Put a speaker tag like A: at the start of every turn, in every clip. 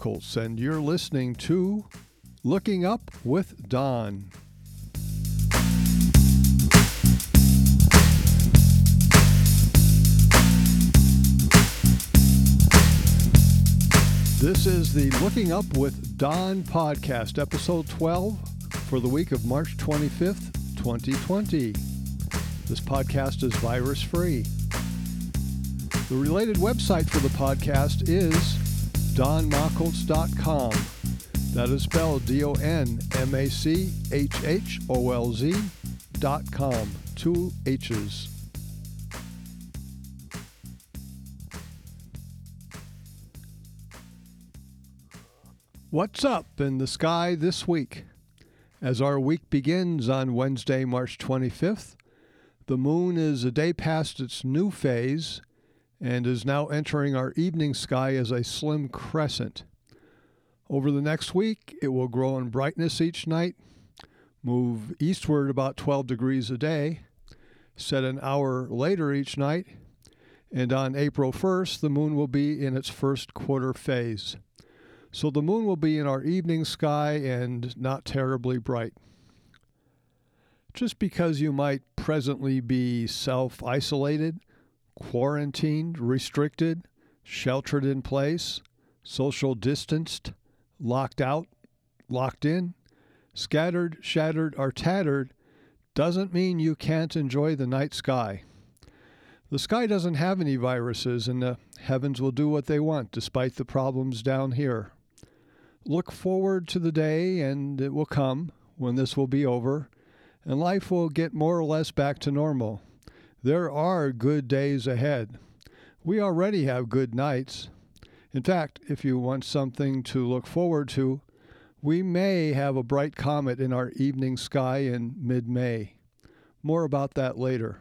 A: Mockles, and you're listening to Looking Up with Don. This is the Looking Up with Don podcast, episode 12 for the week of March 25th, 2020. This podcast is virus-free. The related website for the podcast is donmachholz.com. That is spelled DONMACHHOLZ.com. 2 H's. What's up in the sky this week? As our week begins on Wednesday, March 25th, the moon is a day past its new phase and is now entering our evening sky as a slim crescent. Over the next week, it will grow in brightness each night, move eastward about 12 degrees a day, set an hour later each night, and on April 1st, the moon will be in its first quarter phase. So the moon will be in our evening sky and not terribly bright. Just because you might presently be self-isolated, quarantined, restricted, sheltered in place, social distanced, locked out, locked in, scattered, shattered, or tattered, doesn't mean you can't enjoy the night sky. The sky doesn't have any viruses, and the heavens will do what they want despite the problems down here. Look forward to the day, and it will come when this will be over, and life will get more or less back to normal. There are good days ahead. We already have good nights. In fact, if you want something to look forward to, we may have a bright comet in our evening sky in mid-May. More about that later.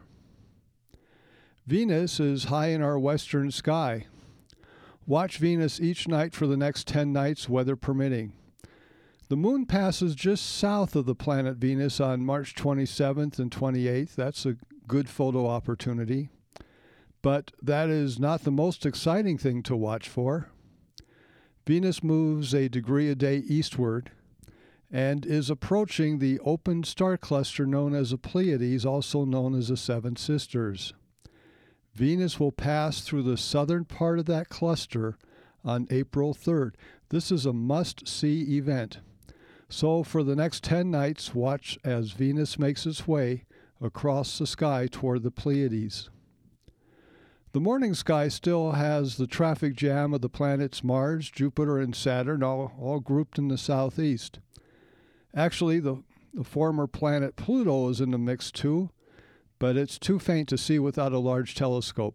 A: Venus is high in our western sky. Watch Venus each night for the next 10 nights, weather permitting. The moon passes just south of the planet Venus on March 27th and 28th. That's a good photo opportunity. But that is not the most exciting thing to watch for. Venus moves a degree a day eastward and is approaching the open star cluster known as the Pleiades, also known as the Seven Sisters. Venus will pass through the southern part of that cluster on April 3rd. This is a must-see event. So for the next 10 nights, watch as Venus makes its way across the sky toward the Pleiades. The morning sky still has the traffic jam of the planets Mars, Jupiter, and Saturn, all grouped in the southeast. Actually, the former planet Pluto is in the mix too, but it's too faint to see without a large telescope.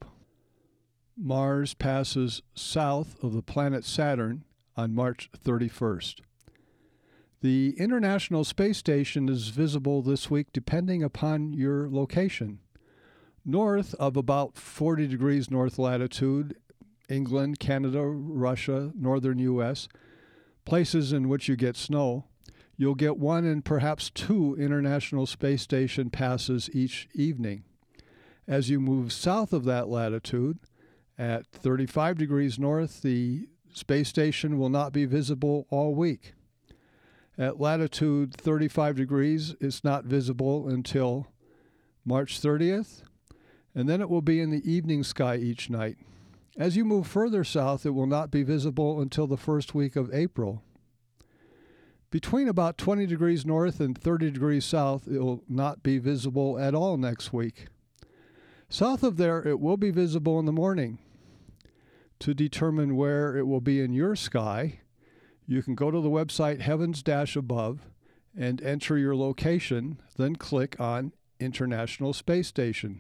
A: Mars passes south of the planet Saturn on March 31st. The International Space Station is visible this week depending upon your location. North of about 40 degrees north latitude, England, Canada, Russia, northern U.S., places in which you get snow, you'll get 1 and perhaps 2 International Space Station passes each evening. As you move south of that latitude, at 35 degrees north, the space station will not be visible all week. At latitude 35 degrees, it's not visible until March 30th, and then it will be in the evening sky each night. As you move further south, it will not be visible until the first week of April. Between about 20 degrees north and 30 degrees south, it will not be visible at all next week. South of there, it will be visible in the morning. To determine where it will be in your sky, you can go to the website Heavens-Above and enter your location, then click on International Space Station.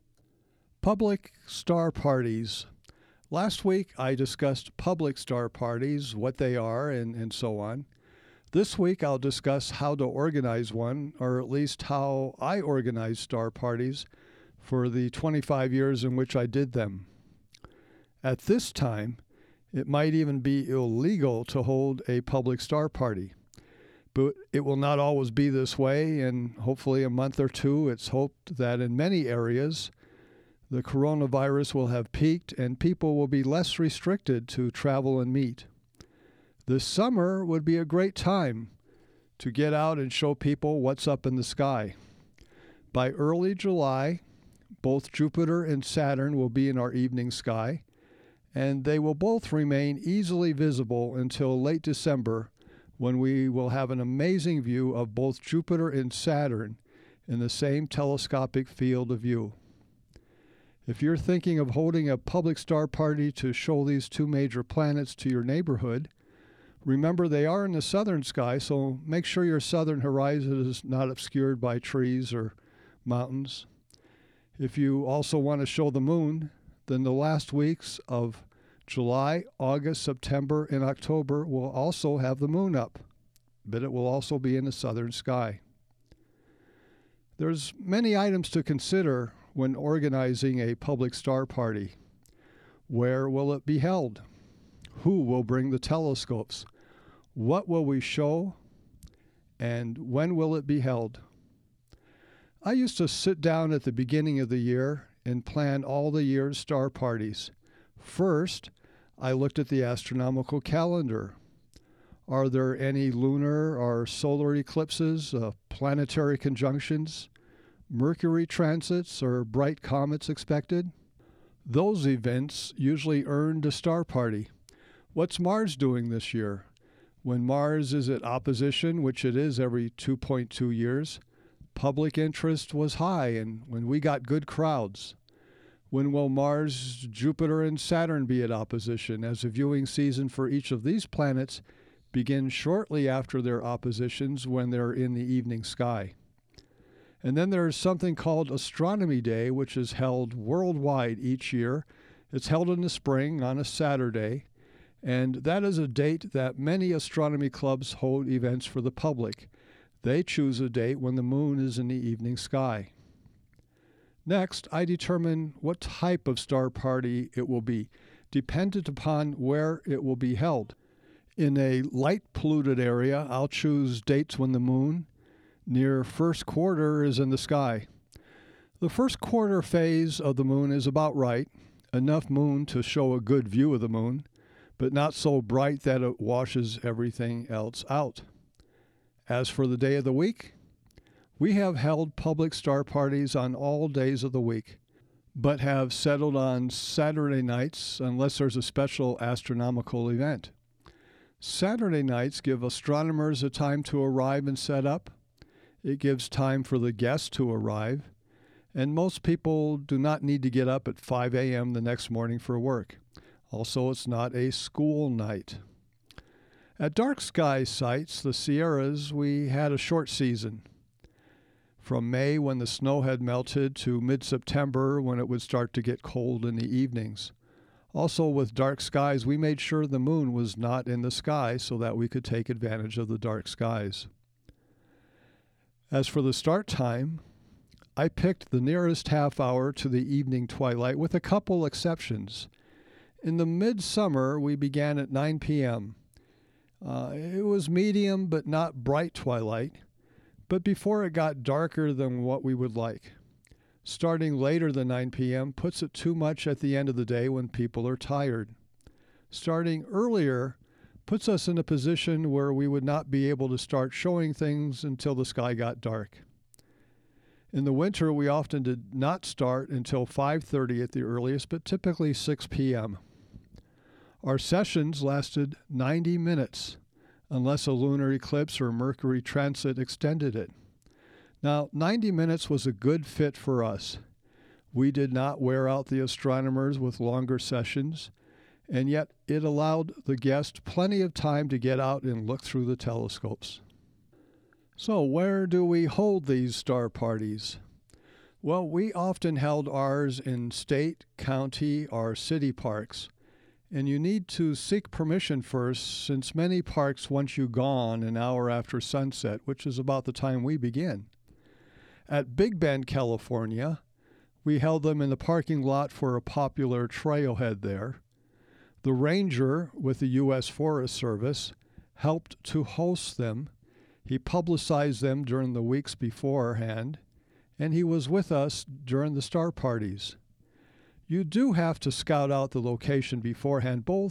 A: Public star parties. Last week I discussed public star parties, what they are, and so on. This week I'll discuss how to organize one, or at least how I organized star parties for the 25 years in which I did them. At this time, it might even be illegal to hold a public star party. But it will not always be this way, and hopefully a month or two, it's hoped that in many areas, the coronavirus will have peaked and people will be less restricted to travel and meet. This summer would be a great time to get out and show people what's up in the sky. By early July, both Jupiter and Saturn will be in our evening sky, and they will both remain easily visible until late December, when we will have an amazing view of both Jupiter and Saturn in the same telescopic field of view. If you're thinking of holding a public star party to show these two major planets to your neighborhood, remember they are in the southern sky, so make sure your southern horizon is not obscured by trees or mountains. If you also want to show the moon, then the last weeks of July, August, September, and October will also have the moon up, but it will also be in the southern sky. There's many items to consider when organizing a public star party. Where will it be held? Who will bring the telescopes? What will we show? And when will it be held? I used to sit down at the beginning of the year and plan all the year's star parties. First, I looked at the astronomical calendar. Are there any lunar or solar eclipses, planetary conjunctions, Mercury transits, or bright comets expected? Those events usually earned a star party. What's Mars doing this year? When Mars is at opposition, which it is every 2.2 years, public interest was high and when we got good crowds. When will Mars, Jupiter, and Saturn be at opposition, as the viewing season for each of these planets begins shortly after their oppositions when they're in the evening sky. And then there's something called Astronomy Day, which is held worldwide each year. It's held in the spring on a Saturday, and that is a date that many astronomy clubs hold events for the public. They choose a date when the moon is in the evening sky. Next, I determine what type of star party it will be, dependent upon where it will be held. In a light-polluted area, I'll choose dates when the moon, near first quarter, is in the sky. The first quarter phase of the moon is about right, enough moon to show a good view of the moon, but not so bright that it washes everything else out. As for the day of the week, we have held public star parties on all days of the week, but have settled on Saturday nights unless there's a special astronomical event. Saturday nights give astronomers a time to arrive and set up. It gives time for the guests to arrive, and most people do not need to get up at 5 a.m. the next morning for work. Also, it's not a school night. At dark sky sites, the Sierras, we had a short season. From May, when the snow had melted, to mid-September, when it would start to get cold in the evenings. Also, with dark skies, we made sure the moon was not in the sky so that we could take advantage of the dark skies. As for the start time, I picked the nearest half hour to the evening twilight with a couple exceptions. In the midsummer, we began at 9 p.m. It was medium but not bright twilight, but before it got darker than what we would like. Starting later than 9 p.m. puts it too much at the end of the day when people are tired. Starting earlier puts us in a position where we would not be able to start showing things until the sky got dark. In the winter, we often did not start until 5:30 at the earliest, but typically 6 p.m. Our sessions lasted 90 minutes, unless a lunar eclipse or Mercury transit extended it. Now, 90 minutes was a good fit for us. We did not wear out the astronomers with longer sessions, and yet it allowed the guest plenty of time to get out and look through the telescopes. So where do we hold these star parties? Well, we often held ours in state, county, or city parks. And you need to seek permission first, since many parks want you gone an hour after sunset, which is about the time we begin. At Big Bend, California, we held them in the parking lot for a popular trailhead there. The ranger with the U.S. Forest Service helped to host them. He publicized them during the weeks beforehand, and he was with us during the star parties. You do have to scout out the location beforehand, both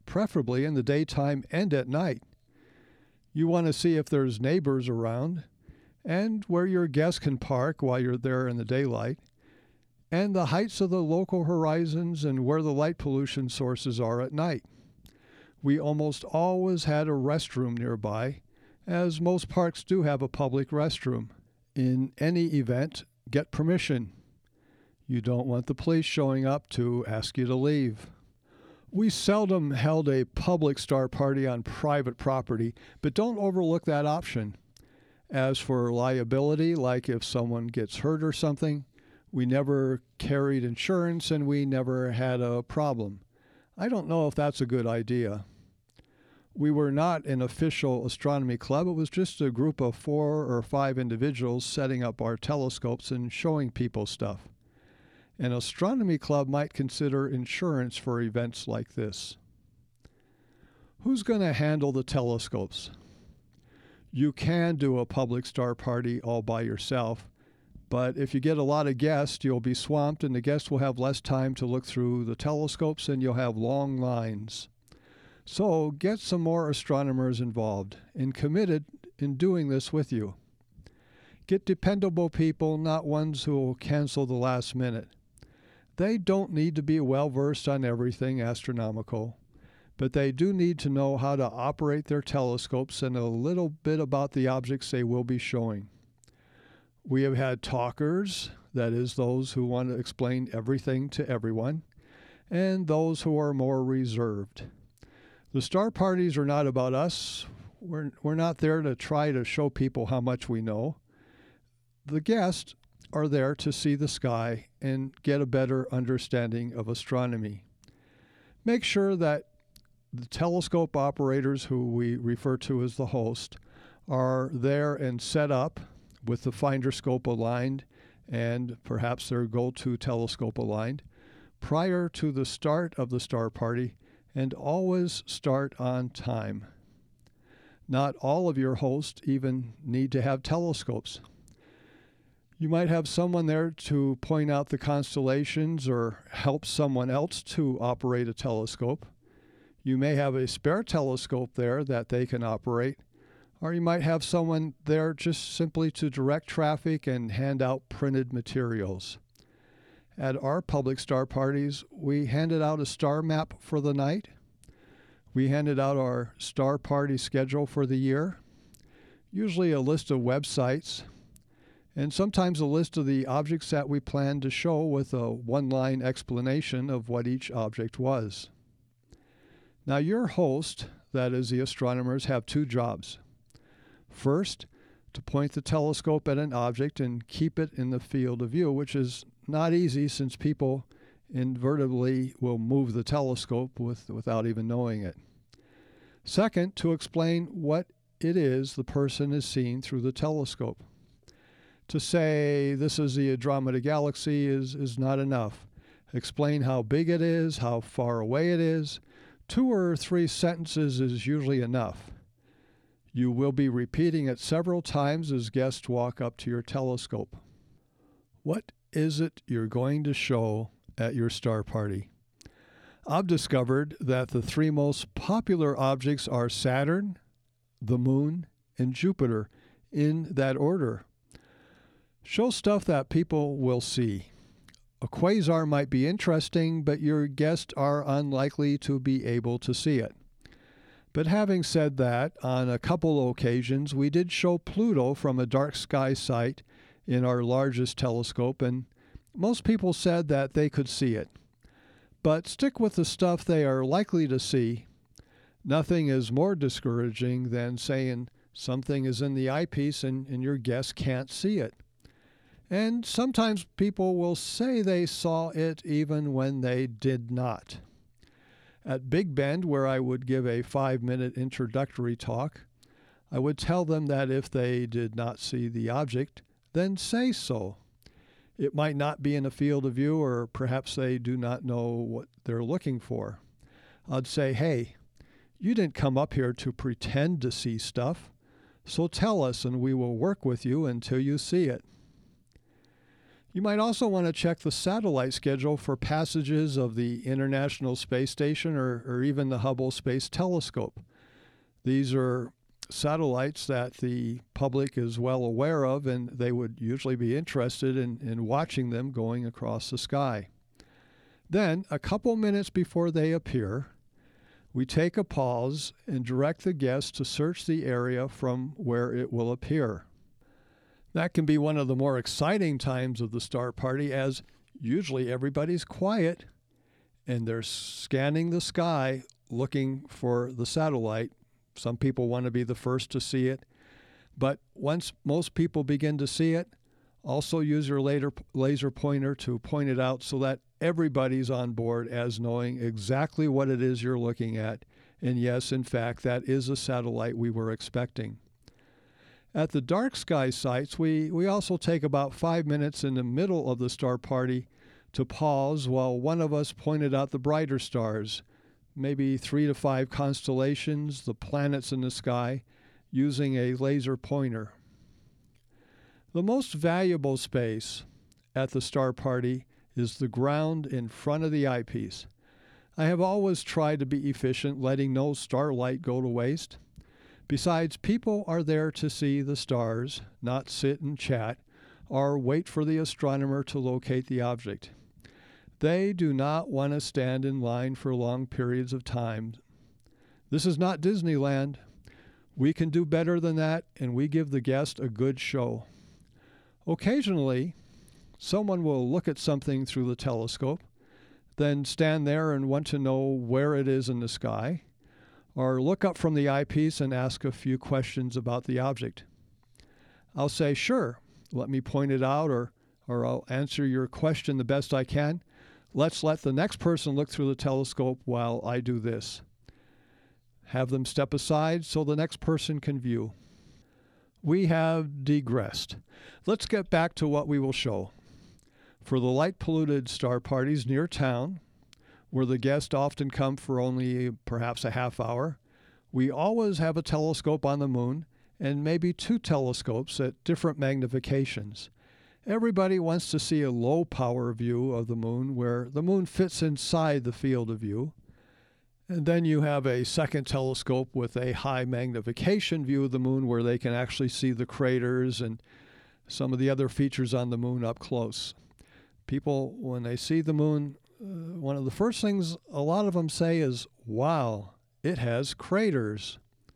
A: preferably in the daytime and at night. You want to see if there's neighbors around, and where your guests can park while you're there in the daylight, and the heights of the local horizons and where the light pollution sources are at night. We almost always had a restroom nearby, as most parks do have a public restroom. In any event, get permission. You don't want the police showing up to ask you to leave. We seldom held a public star party on private property, but don't overlook that option. As for liability, like if someone gets hurt or something, we never carried insurance and we never had a problem. I don't know if that's a good idea. We were not an official astronomy club. It was just a group of 4 or 5 individuals setting up our telescopes and showing people stuff. An astronomy club might consider insurance for events like this. Who's going to handle the telescopes? You can do a public star party all by yourself, but if you get a lot of guests, you'll be swamped and the guests will have less time to look through the telescopes and you'll have long lines. So get some more astronomers involved and committed in doing this with you. Get dependable people, not ones who will cancel the last minute. They don't need to be well-versed on everything astronomical, but they do need to know how to operate their telescopes and a little bit about the objects they will be showing. We have had talkers, that is, those who want to explain everything to everyone, and those who are more reserved. The star parties are not about us. We're not there to try to show people how much we know. The guests are there to see the sky and get a better understanding of astronomy. Make sure that the telescope operators, who we refer to as the host, are there and set up with the finder scope aligned and perhaps their go-to telescope aligned prior to the start of the star party, and always start on time. Not all of your hosts even need to have telescopes. You might have someone there to point out the constellations or help someone else to operate a telescope. You may have a spare telescope there that they can operate, or you might have someone there just simply to direct traffic and hand out printed materials. At our public star parties, we handed out a star map for the night. We handed out our star party schedule for the year, usually a list of websites, and sometimes a list of the objects that we planned to show with a one-line explanation of what each object was. Now, your host, that is the astronomers, have 2 jobs. First, to point the telescope at an object and keep it in the field of view, which is not easy since people inadvertently will move the telescope without even knowing it. Second, to explain what it is the person is seeing through the telescope. To say this is the Andromeda Galaxy is not enough. Explain how big it is, how far away it is. 2 or 3 sentences is usually enough. You will be repeating it several times as guests walk up to your telescope. What is it you're going to show at your star party? I've discovered that the 3 most popular objects are Saturn, the Moon, and Jupiter, in that order. Show stuff that people will see. A quasar might be interesting, but your guests are unlikely to be able to see it. But having said that, on a couple occasions, we did show Pluto from a dark sky site in our largest telescope, and most people said that they could see it. But stick with the stuff they are likely to see. Nothing is more discouraging than saying something is in the eyepiece and your guests can't see it. And sometimes people will say they saw it even when they did not. At Big Bend, where I would give a 5-minute introductory talk, I would tell them that if they did not see the object, then say so. It might not be in a field of view, or perhaps they do not know what they're looking for. I'd say, hey, you didn't come up here to pretend to see stuff, so tell us and we will work with you until you see it. You might also want to check the satellite schedule for passages of the International Space Station or even the Hubble Space Telescope. These are satellites that the public is well aware of, and they would usually be interested in watching them going across the sky. Then, a couple minutes before they appear, we take a pause and direct the guest to search the area from where it will appear. That can be one of the more exciting times of the star party, as usually everybody's quiet and they're scanning the sky looking for the satellite. Some people want to be the first to see it, but once most people begin to see it, also use your laser pointer to point it out so that everybody's on board as knowing exactly what it is you're looking at. And yes, in fact, that is a satellite we were expecting. At the dark sky sites, we also take about 5 minutes in the middle of the star party to pause while one of us pointed out the brighter stars, maybe 3 to 5 constellations, the planets in the sky, using a laser pointer. The most valuable space at the star party is the ground in front of the eyepiece. I have always tried to be efficient, letting no starlight go to waste. Besides, people are there to see the stars, not sit and chat or wait for the astronomer to locate the object. They do not want to stand in line for long periods of time. This is not Disneyland. We can do better than that, and we give the guest a good show. Occasionally, someone will look at something through the telescope, then stand there and want to know where it is in the sky, or look up from the eyepiece and ask a few questions about the object. I'll say, sure, let me point it out, or I'll answer your question the best I can. Let's let the next person look through the telescope while I do this. Have them step aside so the next person can view. We have digressed. Let's get back to what we will show. For the light-polluted star parties near town, where the guests often come for only perhaps a half hour, we always have a telescope on the moon and maybe 2 telescopes at different magnifications. Everybody wants to see a low-power view of the moon where the moon fits inside the field of view. And then you have a second telescope with a high magnification view of the moon where they can actually see the craters and some of the other features on the moon up close. People, when they see the moon, one of the first things a lot of them say is, wow, it has craters.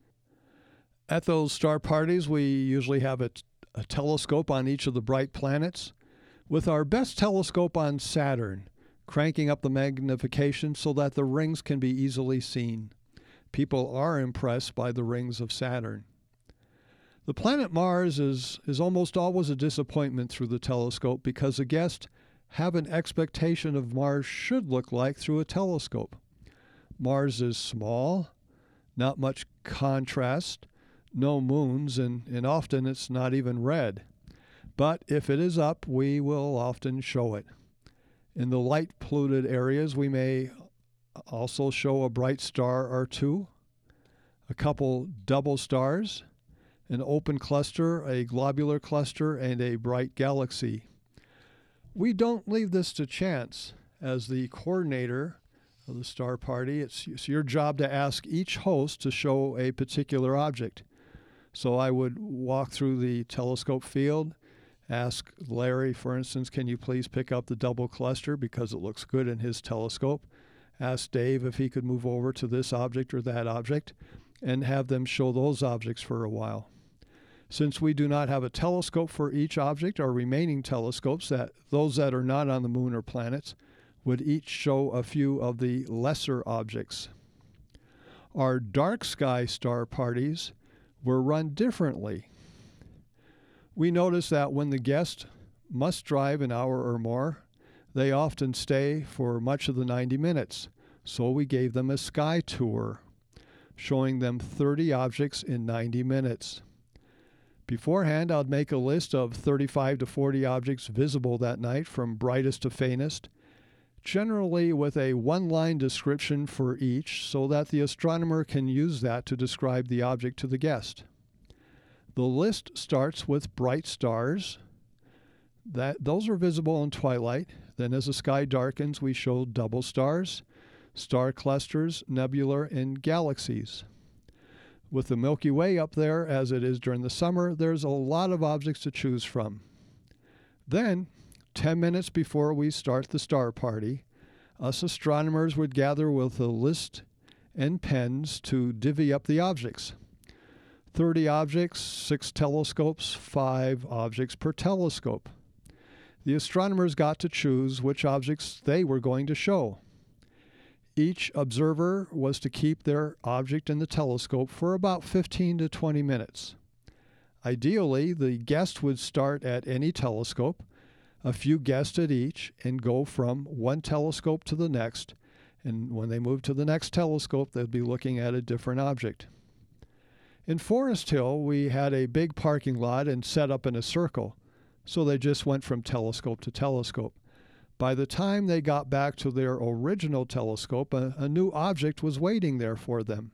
A: At those star parties, we usually have a telescope on each of the bright planets, with our best telescope on Saturn, cranking up the magnification so that the rings can be easily seen. People are impressed by the rings of Saturn. The planet Mars is almost always a disappointment through the telescope because the guests have an expectation of Mars should look like through a telescope. Mars is small, not much contrast, no moons, and often it's not even red. But if it is up, we will often show it. In the light-polluted areas, we may also show a bright star or 2, a couple double stars, an open cluster, a globular cluster, and a bright galaxy. We don't leave this to chance. As the coordinator of the star party, it's your job to ask each host to show a particular object. So I would walk through the telescope field, ask Larry, for instance, can you please pick up the double cluster because it looks good in his telescope? Ask Dave if he could move over to this object or that object, and have them show those objects for a while. Since we do not have a telescope for each object, our remaining telescopes, those that are not on the moon or planets, would each show a few of the lesser objects. Our dark sky star parties were run differently. We notice that when the guest must drive an hour or more, they often stay for much of the 90 minutes. So we gave them a sky tour, showing them 30 objects in 90 minutes. Beforehand, I'd make a list of 35 to 40 objects visible that night from brightest to faintest, generally with a one-line description for each so that the astronomer can use that to describe the object to the guest. The list starts with bright stars, Those are visible in twilight. Then as the sky darkens, we show double stars, star clusters, nebula, and galaxies. With the Milky Way up there, as it is during the summer, there's a lot of objects to choose from. Then, 10 minutes before we start the star party, us astronomers would gather with a list and pens to divvy up the objects. 30 objects, 6 telescopes, 5 objects per telescope. The astronomers got to choose which objects they were going to show. Each observer was to keep their object in the telescope for about 15 to 20 minutes. Ideally, the guest would start at any telescope, a few guests at each, and go from one telescope to the next, and when they moved to the next telescope, they'd be looking at a different object. In Forest Hill, we had a big parking lot and set up in a circle, so they just went from telescope to telescope. By the time they got back to their original telescope, a new object was waiting there for them.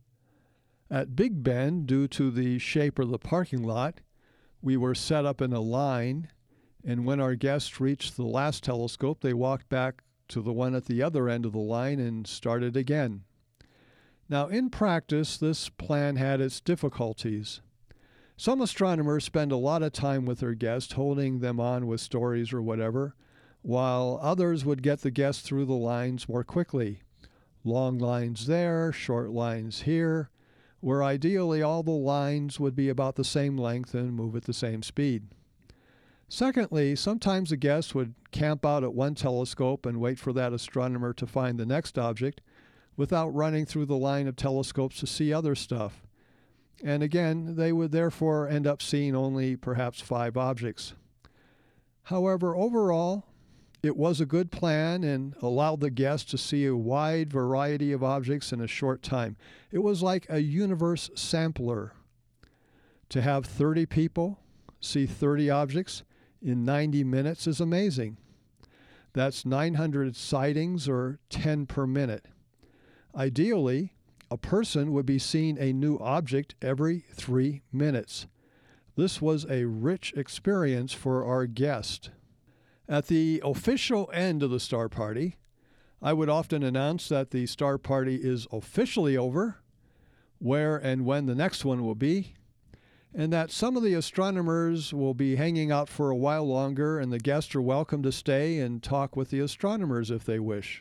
A: At Big Bend, due to the shape of the parking lot, we were set up in a line, and when our guests reached the last telescope, they walked back to the one at the other end of the line and started again. Now, in practice, this plan had its difficulties. Some astronomers spend a lot of time with their guests, holding them on with stories or whatever, while others would get the guests through the lines more quickly. Long lines there, short lines here, where ideally all the lines would be about the same length and move at the same speed. Secondly, sometimes the guests would camp out at one telescope and wait for that astronomer to find the next object without running through the line of telescopes to see other stuff. And again, they would therefore end up seeing only perhaps 5 objects. However, overall, it was a good plan and allowed the guests to see a wide variety of objects in a short time. It was like a universe sampler. To have 30 people see 30 objects in 90 minutes is amazing. That's 900 sightings, or 10 per minute. Ideally, a person would be seeing a new object every 3 minutes. This was a rich experience for our guest. At the official end of the star party, I would often announce that the star party is officially over, where and when the next one will be, and that some of the astronomers will be hanging out for a while longer, and the guests are welcome to stay and talk with the astronomers if they wish.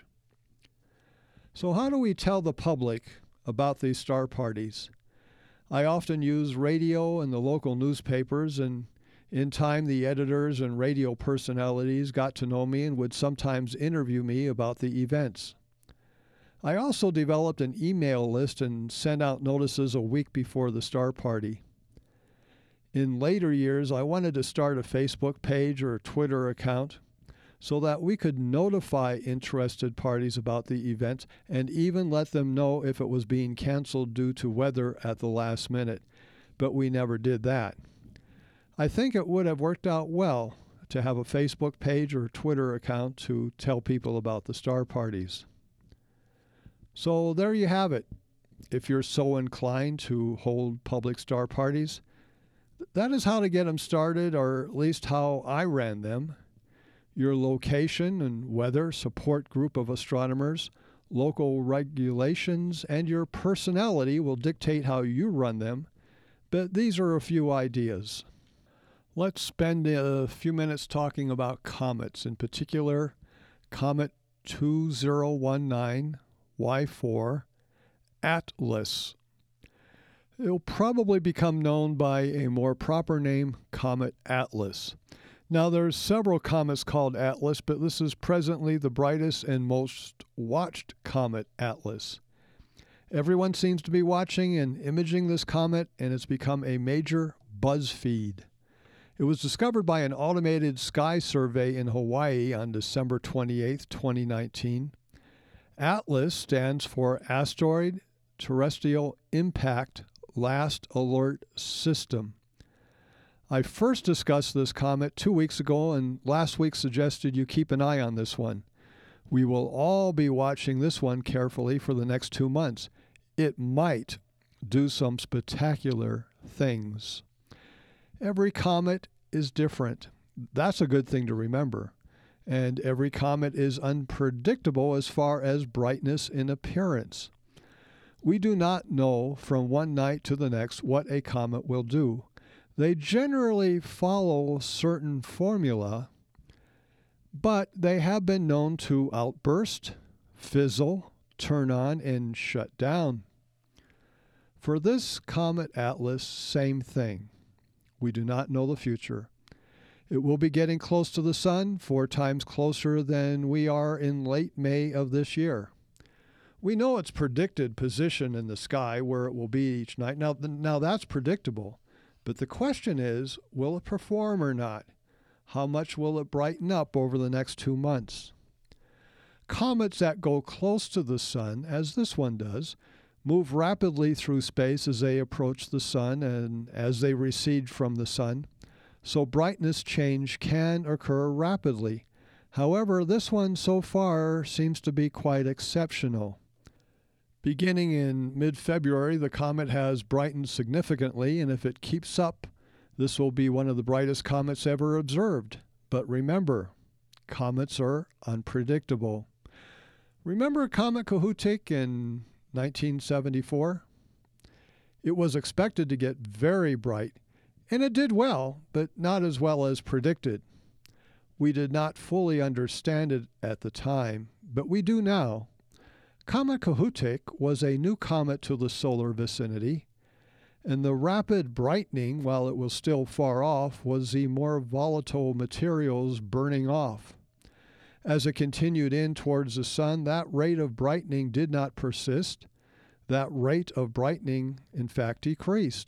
A: So how do we tell the public about these star parties? I often use radio and the local newspapers, and in time the editors and radio personalities got to know me and would sometimes interview me about the events. I also developed an email list and sent out notices a week before the star party. In later years, I wanted to start a Facebook page or a Twitter account so that we could notify interested parties about the event and even let them know if it was being canceled due to weather at the last minute, but we never did that. I think it would have worked out well to have a Facebook page or Twitter account to tell people about the star parties. So there you have it. If you're so inclined to hold public star parties, that is how to get them started, or at least how I ran them. Your location and weather, support group of astronomers, local regulations, and your personality will dictate how you run them, but these are a few ideas. Let's spend a few minutes talking about comets, in particular Comet 2019 Y4 Atlas. It'll probably become known by a more proper name, Comet Atlas. Now, there's several comets called Atlas, but this is presently the brightest and most watched comet, Atlas. Everyone seems to be watching and imaging this comet, and it's become a major buzz feed. It was discovered by an automated sky survey in Hawaii on December 28, 2019. ATLAS stands for Asteroid Terrestrial Impact Last Alert System. I first discussed this comet 2 weeks ago, and last week suggested you keep an eye on this one. We will all be watching this one carefully for the next 2 months. It might do some spectacular things. Every comet is different. That's a good thing to remember. And every comet is unpredictable as far as brightness and appearance. We do not know from one night to the next what a comet will do. They generally follow certain formula, but they have been known to outburst, fizzle, turn on, and shut down. For this Comet Atlas, same thing. We do not know the future. It will be getting close to the sun, 4 times closer than we are in late May of this year. We know its predicted position in the sky, where it will be each night. Now that's predictable. But the question is, will it perform or not? How much will it brighten up over the next 2 months? Comets that go close to the sun, as this one does, move rapidly through space as they approach the sun and as they recede from the sun. So brightness change can occur rapidly. However, this one so far seems to be quite exceptional. Beginning in mid-February, the comet has brightened significantly, and if it keeps up, this will be one of the brightest comets ever observed. But remember, comets are unpredictable. Remember Comet Kohoutek in 1974? It was expected to get very bright, and it did well, but not as well as predicted. We did not fully understand it at the time, but we do now. Comet Kohoutek was a new comet to the solar vicinity, and the rapid brightening, while it was still far off, was the more volatile materials burning off. As it continued in towards the sun, that rate of brightening did not persist. That rate of brightening, in fact, decreased.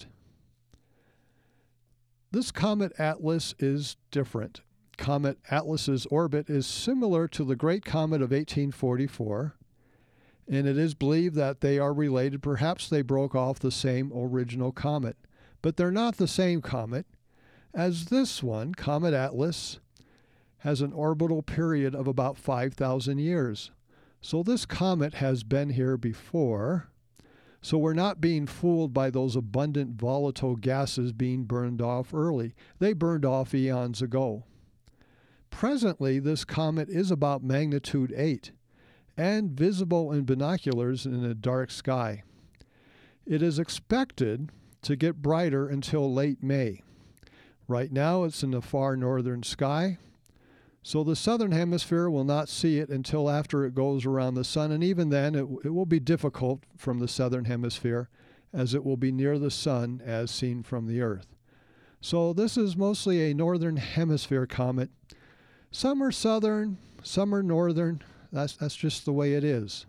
A: This Comet Atlas is different. Comet Atlas's orbit is similar to the Great Comet of 1844, and it is believed that they are related. Perhaps they broke off the same original comet, but they're not the same comet, as this one, Comet Atlas, has an orbital period of about 5,000 years. So this comet has been here before, so we're not being fooled by those abundant volatile gases being burned off early. They burned off eons ago. Presently, this comet is about magnitude 8 and visible in binoculars in a dark sky. It is expected to get brighter until late May. Right now, it's in the far northern sky, so the southern hemisphere will not see it until after it goes around the sun, and even then it will be difficult from the southern hemisphere, as it will be near the sun as seen from the earth. So this is mostly a northern hemisphere comet. Some are southern, some are northern. That's just the way it is.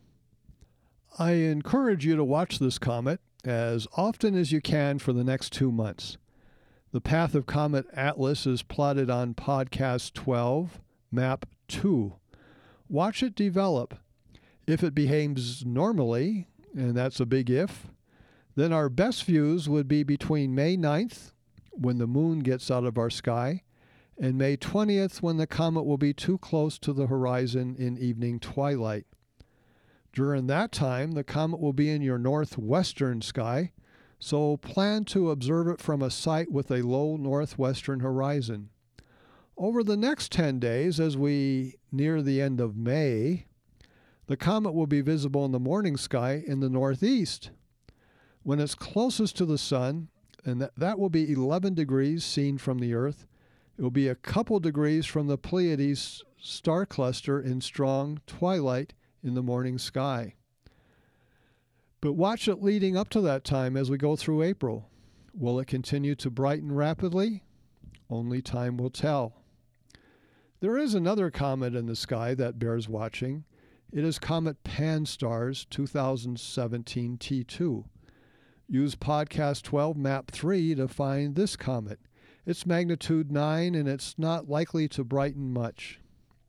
A: I encourage you to watch this comet as often as you can for the next 2 months. The path of Comet Atlas is plotted on Podcast 12, Map 2. Watch it develop. If it behaves normally, and that's a big if, then our best views would be between May 9th, when the moon gets out of our sky, and May 20th, when the comet will be too close to the horizon in evening twilight. During that time, the comet will be in your northwestern sky, so plan to observe it from a site with a low northwestern horizon. Over the next 10 days, as we near the end of May, the comet will be visible in the morning sky in the northeast. When it's closest to the sun, and that will be 11 degrees seen from the Earth, it will be a couple degrees from the Pleiades star cluster in strong twilight in the morning sky. But watch it leading up to that time as we go through April. Will it continue to brighten rapidly? Only time will tell. There is another comet in the sky that bears watching. It is Comet Pan-STARRS 2017 T2. Use Podcast 12 Map 3 to find this comet. It's magnitude 9, and it's not likely to brighten much.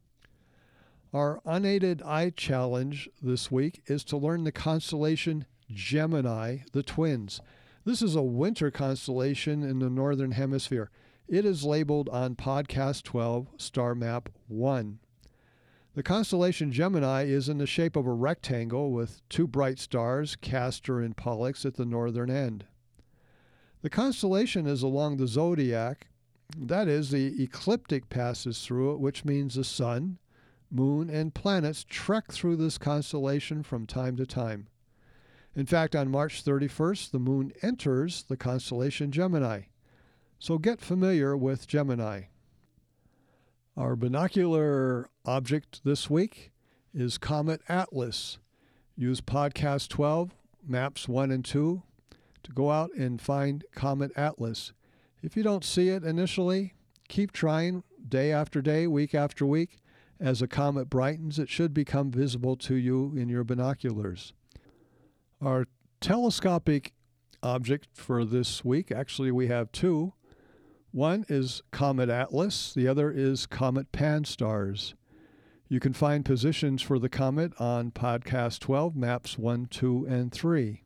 A: Our unaided eye challenge this week is to learn the constellation Gemini, the twins. This is a winter constellation in the northern hemisphere. It is labeled on Podcast 12, Star Map 1. The constellation Gemini is in the shape of a rectangle with 2 bright stars, Castor and Pollux, at the northern end. The constellation is along the zodiac That is, the ecliptic passes through it, which means the sun, moon, and planets trek through this constellation from time to time. In fact, on March 31st, the moon enters the constellation Gemini. So get familiar with Gemini. Our binocular object this week is Comet Atlas. Use Podcast 12, Maps 1 and 2 to go out and find Comet Atlas. If you don't see it initially, keep trying day after day, week after week. As the comet brightens, it should become visible to you in your binoculars. Our telescopic object for this week, actually we have two. One is Comet Atlas, the other is Comet Pan-STARRS. You can find positions for the comet on Podcast 12, Maps 1, 2, and 3.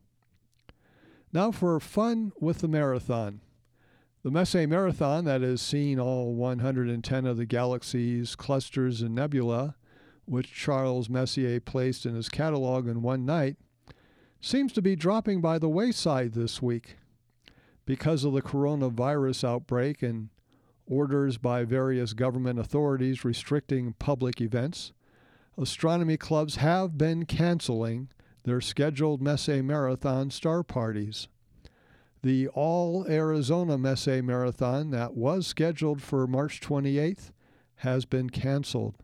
A: Now for fun with the marathon. The Messier Marathon, that has seen all 110 of the galaxies, clusters, and nebula, which Charles Messier placed in his catalog in one night, seems to be dropping by the wayside this week. Because of the coronavirus outbreak and orders by various government authorities restricting public events, astronomy clubs have been canceling their scheduled Messier Marathon star parties. The All-Arizona Messier Marathon that was scheduled for March 28th has been canceled.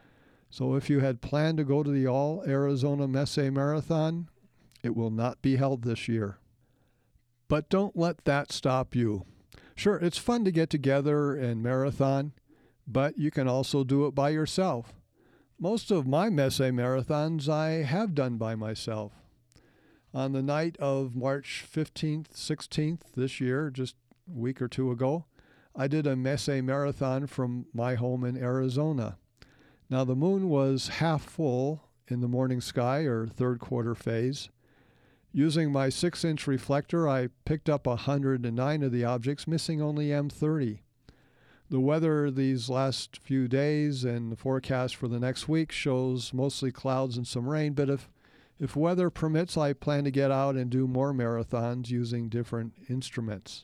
A: So if you had planned to go to the All-Arizona Messier Marathon, it will not be held this year. But don't let that stop you. Sure, it's fun to get together and marathon, but you can also do it by yourself. Most of my Messier Marathons I have done by myself. On the night of March 15th, 16th this year, just a week or two ago, I did a Messier Marathon from my home in Arizona. Now the moon was half full in the morning sky, or third quarter phase. Using my 6-inch reflector, I picked up 109 of the objects, missing only M30. The weather these last few days and the forecast for the next week shows mostly clouds and some rain, but if weather permits, I plan to get out and do more marathons using different instruments.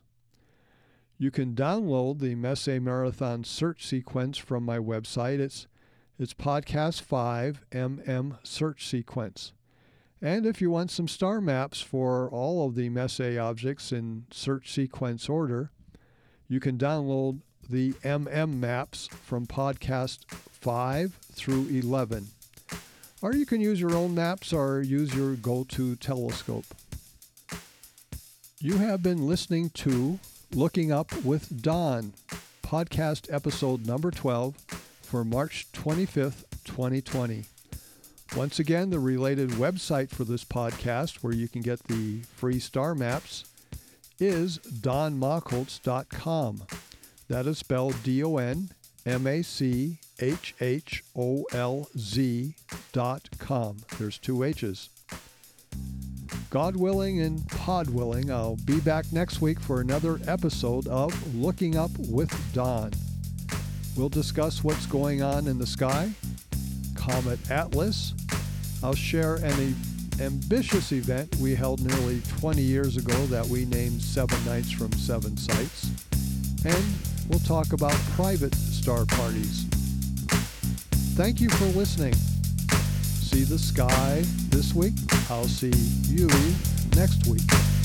A: You can download the Messier Marathon search sequence from my website. It's Podcast 5 MM Search Sequence. And if you want some star maps for all of the Messier objects in search sequence order, you can download the MM maps from Podcast 5 through 11. Or you can use your own maps or use your go-to telescope. You have been listening to Looking Up with Don, podcast episode number 12 for March 25th, 2020. Once again, the related website for this podcast, where you can get the free star maps, is donmachholz.com. That is spelled DonMachholz.com. There's 2 H's. God willing and pod willing, I'll be back next week for another episode of Looking Up with Don. We'll discuss what's going on in the sky, Comet Atlas. I'll share an ambitious event we held nearly 20 years ago that we named 7 Nights from 7 Sites. And we'll talk about private star parties. Thank you for listening. See the sky this week. I'll see you next week.